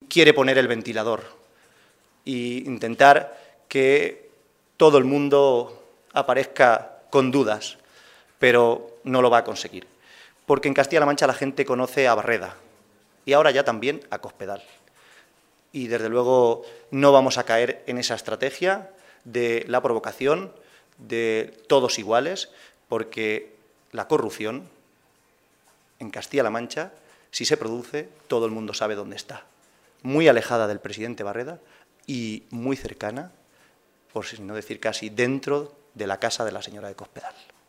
quiere poner el ventilador e intentar que todo el mundo aparezca con dudas, pero no lo va a conseguir. Porque en Castilla-La Mancha la gente conoce a Barreda y ahora ya también a Cospedal. Y desde luego no vamos a caer en esa estrategia de la provocación, de todos iguales, porque la corrupción en Castilla-La Mancha, si se produce, todo el mundo sabe dónde está. Muy alejada del presidente Barreda y muy cercana, por si no decir casi dentro de la casa de la señora de Cospedal.